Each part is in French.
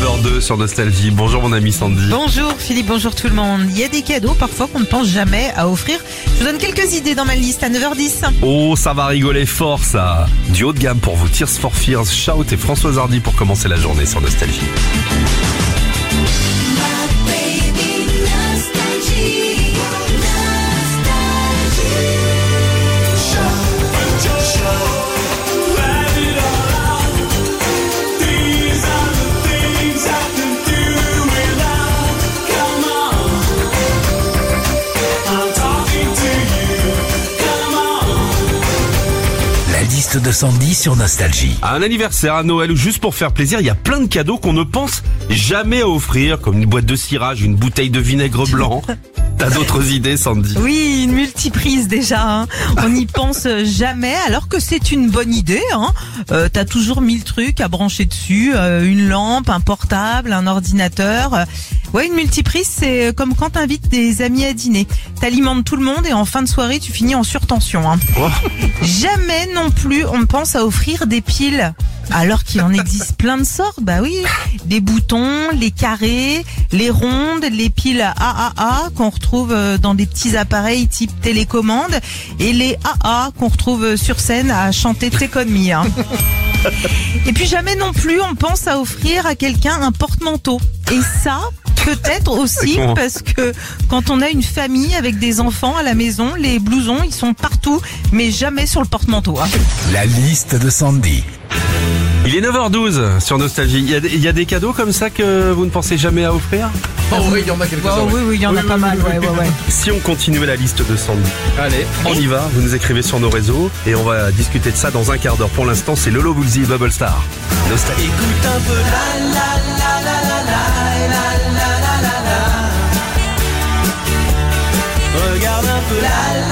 9h02 sur Nostalgie. Bonjour mon ami Sandy. Bonjour Philippe, bonjour tout le monde. Il y a des cadeaux parfois qu'on ne pense jamais à offrir. Je vous donne quelques idées dans ma liste à 9h10. Oh, ça va rigoler fort ça. Du haut de gamme pour vous, Tears for Fears, Shout et Françoise Hardy pour commencer la journée sur Nostalgie. De Sandy sur Nostalgie. À un anniversaire, à Noël ou juste pour faire plaisir, il y a plein de cadeaux qu'on ne pense jamais à offrir, comme une boîte de cirage, une bouteille de vinaigre blanc. T'as d'autres idées, Sandy? Oui, une multiprise déjà. Hein. On n'y pense jamais, alors que c'est une bonne idée. Hein. T'as toujours 1000 trucs à brancher dessus, une lampe, un portable, un ordinateur. Ouais, une multiprise, c'est comme quand t'invites des amis à dîner. T'alimentes tout le monde et en fin de soirée, tu finis en surtension. Hein. Oh. Jamais non plus on ne pense à offrir des piles. Alors qu'il en existe plein de sortes, bah oui. Les boutons, les carrés, les rondes, les piles AAA qu'on retrouve dans des petits appareils type télécommande et les AA qu'on retrouve sur scène à chanter Take On Me. Hein. Et puis jamais non plus on pense à offrir à quelqu'un un porte-manteau. Et ça, peut-être aussi parce que quand on a une famille avec des enfants à la maison, les blousons ils sont partout, mais jamais sur le porte-manteau. Hein. La liste de Sandy. Il est 9h12 sur Nostalgie. Il y a des cadeaux comme ça que vous ne pensez jamais à offrir? Oh oui, il y en a quelques-uns. Oh, oui, il y en a pas mal. Ouais. Si on continuait la liste de Sandy. Allez. On y va, vous nous écrivez sur nos réseaux et on va discuter de ça dans un quart d'heure. Pour l'instant, c'est Lolo Woolsey et Bubble Star. Nostalgie. Écoute un peu regarde un peu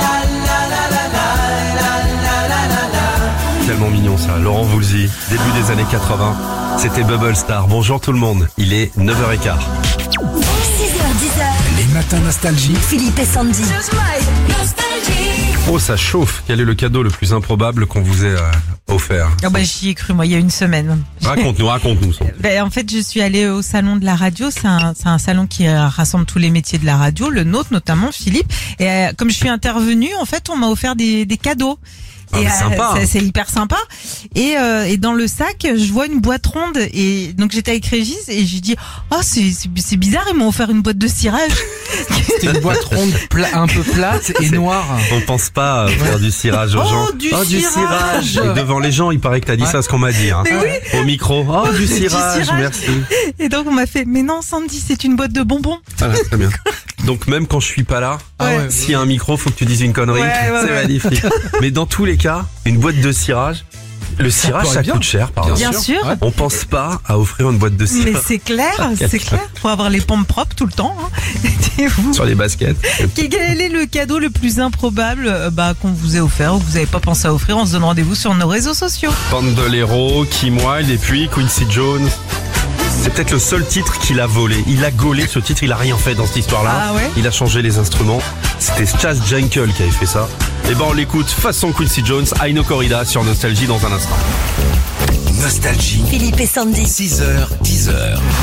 Tellement mignon ça, Laurent Woolsey, début des années 80, c'était Bubble Star. Bonjour tout le monde, il est 9h15. 6h10. Les matins Nostalgie. Philippe et Sandy. Oh ça chauffe, quel est le cadeau le plus improbable qu'on vous ait offert? Oh bah, j'y ai cru moi il y a une semaine. Raconte-nous. Ben, en fait je suis allée au salon de la radio, c'est un salon qui rassemble tous les métiers de la radio, le nôtre notamment Philippe. Et comme je suis intervenue, en fait on m'a offert des cadeaux. Ah, Et sympa. c'est hyper sympa. Et dans le sac, je vois une boîte ronde. Et donc j'étais avec Régis et j'ai dit oh c'est bizarre, ils m'ont offert une boîte de cirage. C'était une boîte ronde un peu plate et noire. On pense pas à faire du cirage aux gens. Du cirage. Et devant les gens, il paraît que t'as dit ça, ce qu'on m'a dit. Hein. Au micro. Oh, du cirage, merci. Et donc on m'a fait mais non Sandy, c'est une boîte de bonbons. Voilà, très bien. Donc même quand je suis pas là, s'il y a un micro, faut que tu dises une connerie. C'est magnifique. Mais dans tous les cas, une boîte de cirage, le cirage ça coûte cher, par Bien sûr. Ouais. On pense pas à offrir une boîte de cirage. Mais c'est clair. Faut avoir les pompes propres tout le temps. Hein. Et vous, Sur les baskets. quel est le cadeau le plus improbable qu'on vous ait offert ou que vous n'avez pas pensé à offrir? On se donne rendez-vous sur nos réseaux sociaux. Bandolero, Kim Wilde et puis Quincy Jones. C'est peut-être le seul titre qu'il a volé. Il a gaulé ce titre, il a rien fait dans cette histoire-là. Ah ouais. Il a changé les instruments. C'était Chas Jankel qui avait fait ça. Et on l'écoute façon Quincy Jones, Aino Corrida sur Nostalgie dans un instant. Nostalgie. Philippe et Sandy. 6h, 10h.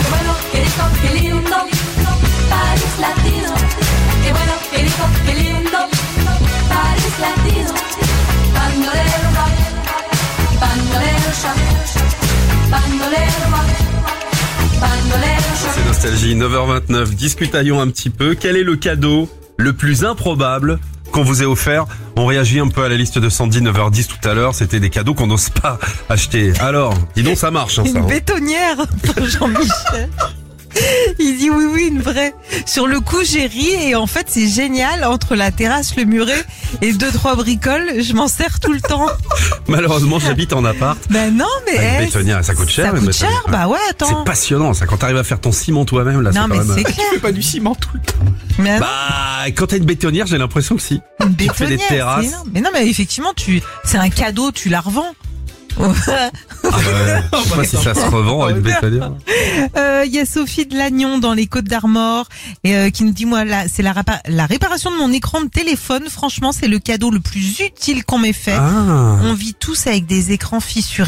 C'est Nostalgie, 9h29. Discutaillons un petit peu. Quel est le cadeau le plus improbable qu'on vous ait offert? On réagit un peu à la liste de Sandy, 9h10 tout à l'heure. C'était des cadeaux qu'on n'ose pas acheter. Alors, dis donc, ça marche, hein, ça. Une bétonnière pour Jean-Michel. Il dit oui, une vraie. Sur le coup, j'ai ri et en fait, c'est génial. Entre la terrasse, le muret et 2-3 bricoles, je m'en sers tout le temps. Malheureusement, j'habite en appart. Ben non, mais Une bétonnière, ça coûte cher. Ça une coûte cher, bétonnière. bah ouais, attends. C'est passionnant, ça. Quand t'arrives à faire ton ciment toi-même, là, Non, c'est mais quand même... c'est clair. Tu fais pas du ciment tout le temps. Mais Bah, quand t'as une bétonnière, j'ai l'impression que si. une Tu te fais des bétonnière, terrasses. c'est énorme. Mais non, mais effectivement, c'est un cadeau, tu la revends. Ah bah, je sais pas si ça se revend une bétonnière. Il y a Sophie de Lannion dans les Côtes d'Armor qui nous dit moi là c'est la réparation de mon écran de téléphone. Franchement, c'est le cadeau le plus utile qu'on m'ait fait. Ah. On vit tous avec des écrans fissurés.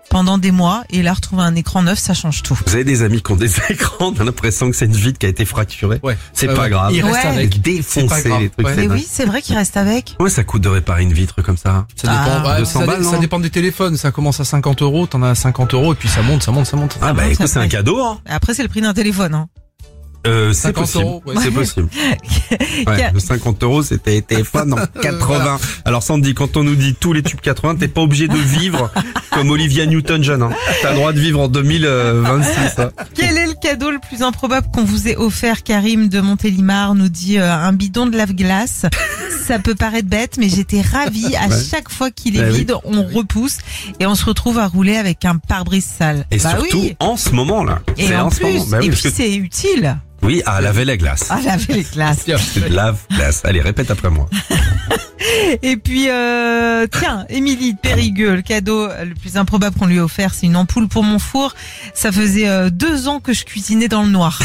pendant des mois et là retrouver un écran neuf, ça change tout. Vous avez des amis qui ont des écrans, on a l'impression que c'est une vitre qui a été fracturée. Ouais. C'est pas grave. Il reste Ouais. avec. Défoncer C'est pas grave. les trucs. Ouais. c'est Mais dingue. oui, c'est vrai qu'il reste avec. Ouais, ça coûte de réparer une vitre comme ça. Ça dépend. Ah. Ouais, 200 balles, ça non dépend des téléphones. Ça commence à 50 €. T'en as à 50 €, et puis ça monte. Ah bah monte, écoute, ça c'est un fait. cadeau, hein. Après, c'est le prix d'un téléphone. Hein. C'est 50 possible. €, ouais. C'est possible. Ouais, le 50 € c'était téléphone en 80. Alors Sandy, quand on nous dit tous les tubes 80, t'es pas obligé de vivre comme Olivia Newton-John. Hein. T'as le droit de vivre en 2026. Hein. Quel est le cadeau le plus improbable qu'on vous ait offert? Karim de Montélimar nous dit un bidon de lave-glace. Ça peut paraître bête, mais j'étais ravie. À Ouais. chaque fois qu'il est Bah oui. vide, on repousse et on se retrouve à rouler avec un pare-brise sale. Et bah surtout oui. en ce moment là. Et C'est en ce plus, moment. Bah oui, et parce puis que- c'est utile. oui, à laver la glace. À laver les glaces. C'est de lave-glace. Allez, répète après moi. Et puis, tiens, Émilie de Périgueux, le cadeau le plus improbable qu'on lui a offert, c'est une ampoule pour mon four. Ça faisait 2 ans que je cuisinais dans le noir.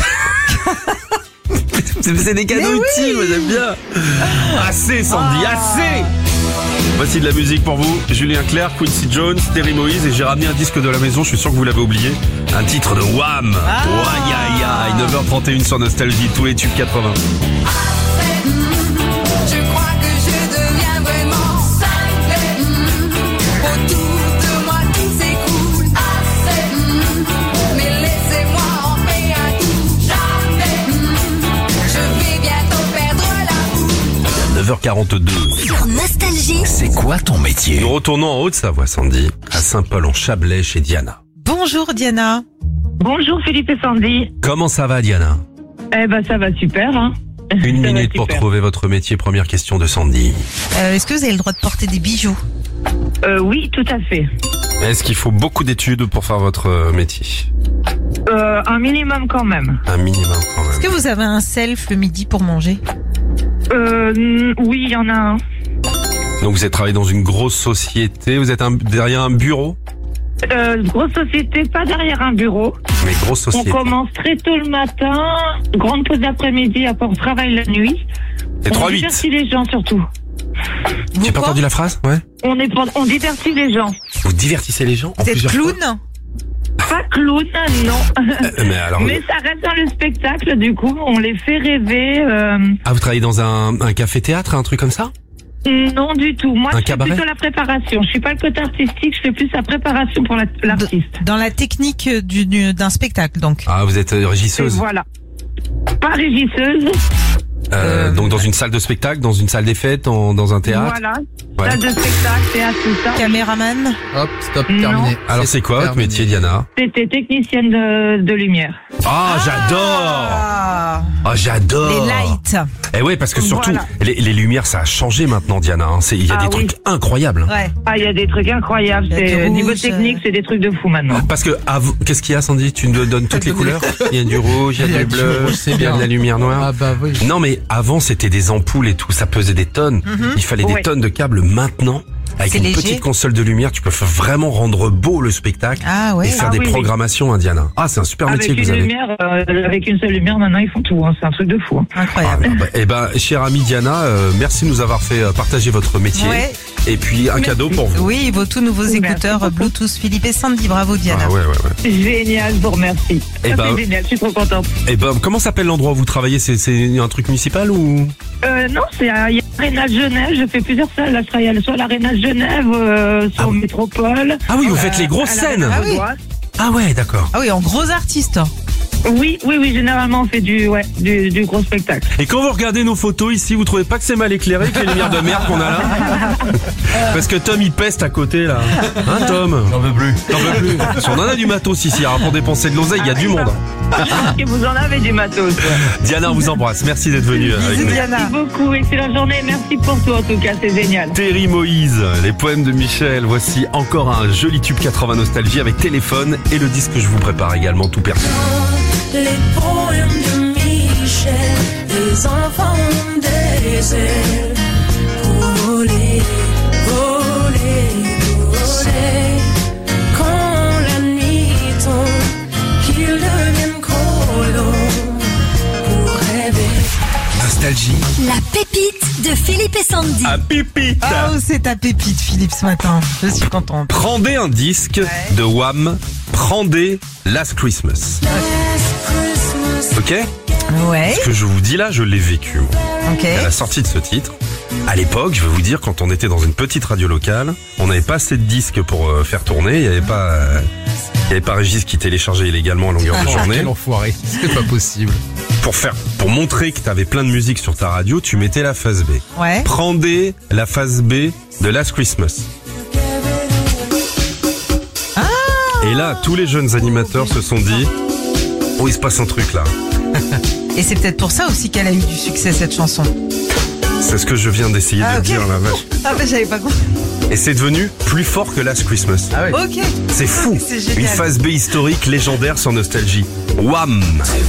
C'est des cadeaux utiles, moi j'aime bien. Assez Sandy, assez. Voici de la musique pour vous. Julien Clerc, Quincy Jones, Terry Moïse, et j'ai ramené un disque de la maison, je suis sûr que vous l'avez oublié. Un titre de Wham. Aïe aïe aïe, 9h31 sur Nostalgie, tous les tubes 80. Je crois que je deviens vraiment cinglé. Autour de moi tout s'écoule assez. Mais laissez-moi en paix un coup. Jamais. Je vais bientôt perdre la boue. 9h42. Sur Nostalgie. C'est quoi ton métier? Nous retournons en Haute-Savoie, Sandy, à Saint-Paul en Chablais chez Diana. Bonjour Diana. Bonjour Philippe et Sandy. Comment ça va Diana? Eh ben ça va super. Hein. Une Ça va minute pour super. trouver votre métier, première question de Sandy. Est-ce que vous avez le droit de porter des bijoux? Oui, tout à fait. Est-ce qu'il faut beaucoup d'études pour faire votre métier? Un minimum quand même. Un minimum quand même. Est-ce que vous avez un self le midi pour manger? Oui, il y en a un. Donc vous êtes travaillé dans une grosse société, vous êtes derrière un bureau? Grosse société, pas derrière un bureau. Mais grosse On société. commence très tôt le matin, grande pause d'après-midi, après on travaille la nuit. C'est On 3-8. divertit les gens surtout. Vous J'ai pas quoi? entendu la phrase? Ouais. On divertit les gens. Vous divertissez les gens en Vous êtes plusieurs clown? Pas clown, non. Mais alors, Mais ça reste dans le spectacle, du coup, on les fait rêver. ah, vous travaillez dans un café-théâtre, un truc comme ça? Non, du tout. Moi, Un je fais cabaret plutôt la préparation. Je suis pas le côté artistique, je fais plus la préparation pour l'artiste. Dans la technique d'un spectacle, donc. Ah, vous êtes Et régisseuse. voilà. Pas régisseuse. Donc dans une salle de spectacle, dans une salle des fêtes, dans un théâtre. Voilà. Ouais. Salle de spectacle, théâtre, tout ça. Caméraman? Hop, stop, Non. terminé. Alors c'est quoi votre terminé. métier, Diana? C'était technicienne de lumière. Ah, j'adore. Ah, Ah, j'adore. les lights. Eh ouais, parce que surtout, Voilà. les lumières, ça a changé maintenant, Diana. Hein. Il y a Ah des oui. trucs incroyables. Ouais. Ah, il y a des trucs incroyables. Il y a C'est du niveau rouge, technique, c'est des trucs de fou maintenant. Parce que, qu'est-ce qu'il y a, Sandy? Tu nous donnes toutes les couleurs? Il y a du rouge, il y a du bleu, rouge, c'est il y a bien. de la lumière noire. Ah bah oui. Non, mais avant, c'était des ampoules et tout. Ça pesait des tonnes. Il fallait des Ouais. tonnes de câbles. Maintenant, avec C'est une léger. petite console de lumière, tu peux vraiment rendre beau le spectacle. Ah ouais. Et faire Ah des oui, oui. programmations, hein, Diana. Ah, c'est un super Avec métier que une vous avez. lumière, avec une seule lumière, maintenant ils font tout. Hein. C'est un truc de fou. Hein. Incroyable. Eh ben, chère amie Diana, merci de nous avoir fait partager votre métier. Ouais. Et puis, un cadeau pour vous. Oui, vos tout nouveaux Merci écouteurs beaucoup. Bluetooth Philippe et Sandy. Bravo Diana. Ah ouais, ouais, ouais. Génial, je vous remercie. Eh Ça, ben- c'est génial, je suis trop contente. Eh ben, comment s'appelle l'endroit où vous travaillez? C'est un truc municipal ou? Non, il y a l'Arena de Genève, je fais plusieurs salles. Là, je travaille soit à l'Arena de Genève, soit Ah au oui. Métropole. Ah oui, vous faites les grosses à l'Arena scènes. Ah oui. Vaudoise. Ah ouais, d'accord. Ah oui, en gros artiste. Oui, généralement on fait du gros spectacle. Et quand vous regardez nos photos ici, vous trouvez pas que c'est mal éclairé avec les lumières de merde qu'on a là? Parce que Tom il peste à côté là. Hein Tom? J'en veux plus. T'en veux plus? Parce qu'on en a du matos ici, hein, pour dépenser de l'oseille, il y a du monde. Et vous en avez du matos. Diana, on vous embrasse. Merci d'être venu avec Bisous nous. Diana. Merci beaucoup, excellente journée. Merci pour tout en tout cas, c'est génial. Terry Moïse, les poèmes de Michel. Voici encore un joli tube 80 nostalgie avec téléphone et le disque que je vous prépare également tout perso. Les poèmes de Michel, les enfants ont des ailes. Voler, voler, voler. Quand la nuit tombe, qu'ils deviennent colons pour rêver. Nostalgie. La pépite de Philippe Philippe et Sandy. À pipite. Oh, c'est ta pépite, Philippe, ce matin. Je suis contente. Prendez un disque de Wham, prendez Last Christmas. Ok? Ouais, Ce que je vous dis là, je l'ai vécu. ok. À la sortie de ce titre, à l'époque, je vais vous dire, quand on était dans une petite radio locale, on n'avait pas assez de disques pour faire tourner, il n'y avait pas Régis qui téléchargeait illégalement à longueur de journée. Quel enfoiré, c'est pas possible. Pour montrer que t'avais plein de musique sur ta radio, tu mettais la phase B. Ouais. Prendez la phase B de Last Christmas. Et là, tous les jeunes animateurs se sont dit, oh, il se passe un truc là. Et c'est peut-être pour ça aussi qu'elle a eu du succès, cette chanson. C'est ce que je viens d'essayer de ok. dire, la vache. Ah, bah, j'avais pas compris. Et c'est devenu plus fort que Last Christmas. Ah ouais. Ok. C'est fou. C'est génial. Une phase B historique légendaire sur Nostalgie. Wham!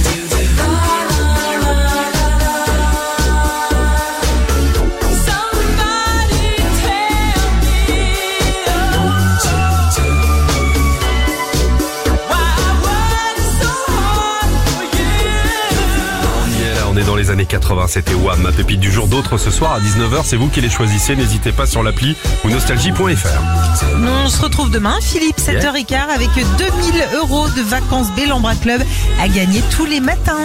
On est dans les années 80, c'était Wham, ma pépite du jour. D'autres ce soir à 19h, c'est vous qui les choisissez. N'hésitez pas sur l'appli ou nostalgie.fr. On se retrouve demain, Philippe, 7h15, avec 2000 € de vacances Bellambra Club à gagner tous les matins.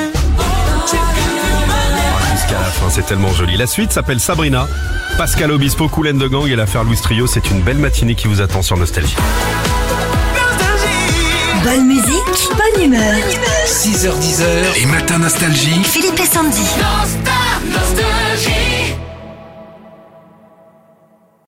Jusqu'à la fin, c'est tellement joli. La suite s'appelle Sabrina. Pascal Obispo, Kool and the Gang et l'affaire Louis Trio. C'est une belle matinée qui vous attend sur Nostalgie. Bonne musique, bonne humeur. 6h10, les matins Nostalgie. Philippe et Sandy. Nostalgie.